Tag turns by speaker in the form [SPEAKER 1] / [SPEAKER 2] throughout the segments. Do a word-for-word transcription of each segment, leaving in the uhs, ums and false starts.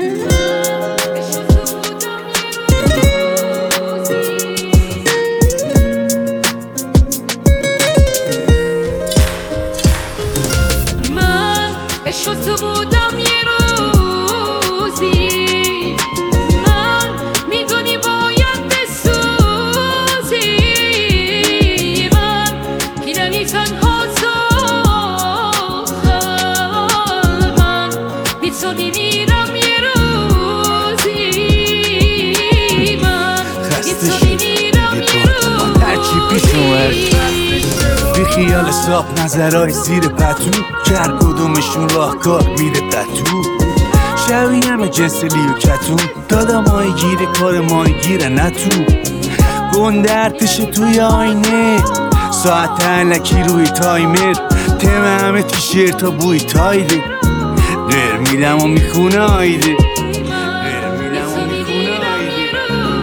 [SPEAKER 1] تو بودم یه روزی، من میدونی باید بسوزی، من پیرنی تنها تو، من بی تو میمیرم یه روزی، من بی تو میمیرم یه روزی.
[SPEAKER 2] بی خیال صاف نظرهای زیر پتو، کر کدومشون راهکار میره قطو. شبیه همه جنس لیو کتون، دادا ماهی گیره کار ماهی گیره نه تو. گنده ارتش توی آینه، ساعت علکی روی تایمر، تم همه تیشرت تا بوی تایده. غیر میدم و میخونه آیده، غیر میدم و میخونه آیده.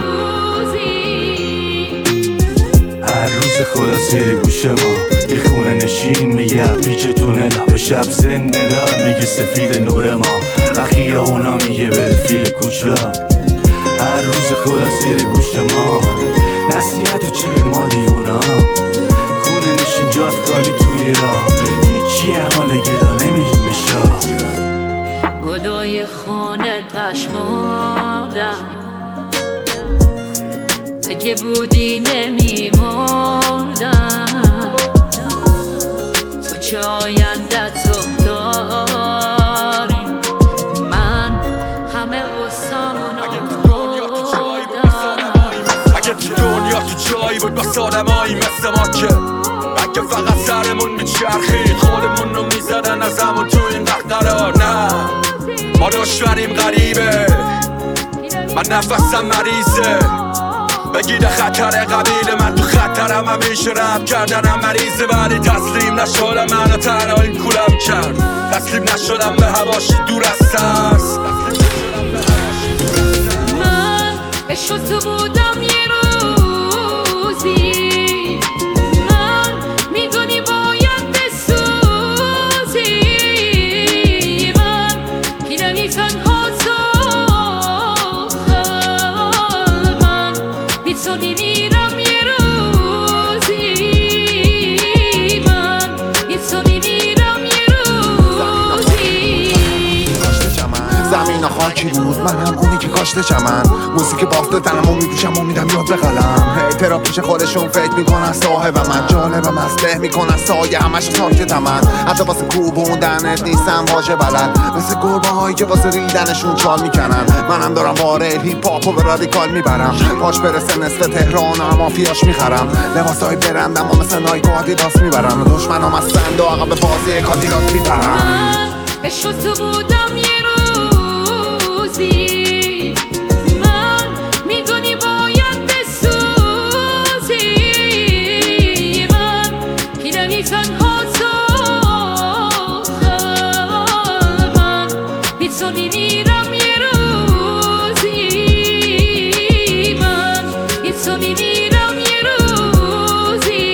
[SPEAKER 2] هر روز خدا سیر گوش ما یه خونه نشین میگه پیچتونه لب شب زنده دار، میگه سفید نور ما اخیه اونا میگه بره فیل کوچا. هر روز خدا سیر گوش ما نصیحت و چه ما دیونا، خونه نشین جات خالی توی راه، هیچی حال گدا نمیشه شا.
[SPEAKER 1] گدای خونه پشماندم، اگه بودی نمیمردم. تو چه آینده تو داری، من همه غصامونو بردم.
[SPEAKER 3] اگه تو دنیا تو جایی بود با آدمایی مثل ما که اگه فقط سرمون میچرخید خودمون رو میزدن از همون تو این وقت قرار. نه ما دشمنیم غریبه، من نفسم مریضه، بگیده خطر قبیل من تو خطرم، همیشه رب کردنم مریضه. ولی تسلیم نشدم، منو تنها این کولم کرد، تسلیم نشدم به هواشی دور از ترس.
[SPEAKER 1] من عشق تو بودم یه روزی، من میدونی باید بسوزی، من پیرنی تنها تو، من بی تو میمیرم یه روزی، من بی تو میمیرم یه روزی.
[SPEAKER 4] زمین خاکی بود، من هم اونی که کاشته چمن، موسیقی بافته تنمو میپوشم و میدم یاد به قلم. هیترا پیش خودشون فکر میکنن صاحب من، جالبم از ته میکنن سایه همش ساکتم من. حتی واسه کوبوندنت نیستم واژه بلد، مثل گربه هایی که واسه ریدنشون چال میکنن. منم دارم وارد هیپ هاپو به رادیکال میبرم، پاش برسه نصف تهران و مافیاش میخرم. لباسای برندم و مثل نایک و آدیداس میبرم، دشمنام از سند و عقب بازی کادیلات میبرم.
[SPEAKER 1] من عشق تو بودم یه روزی، من میدونی باید بسوزی، من پیرنی تنها تو، من بی تو میمیرم یه روزی، من بی تو میمیرم یه روزی.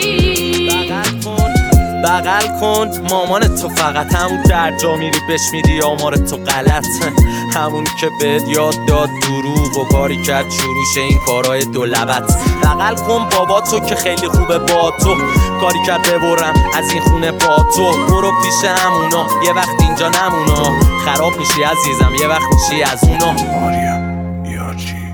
[SPEAKER 5] بغل کن مامان تو، فقط همون در جا میری بش میدی آمار تو غلط، همون که بهت یاد داد دروغ و کاری کرد شروعش این کارهای دو لبت. بغل کن بابا تو که خیلی خوبه با تو، کاری کرد ببرم از این خونه با تو. برو پیش همونا یه وقت اینجا نمونا، خراب میشی عزیزم یه وقت میشی از اونا.
[SPEAKER 2] ماریم یارچی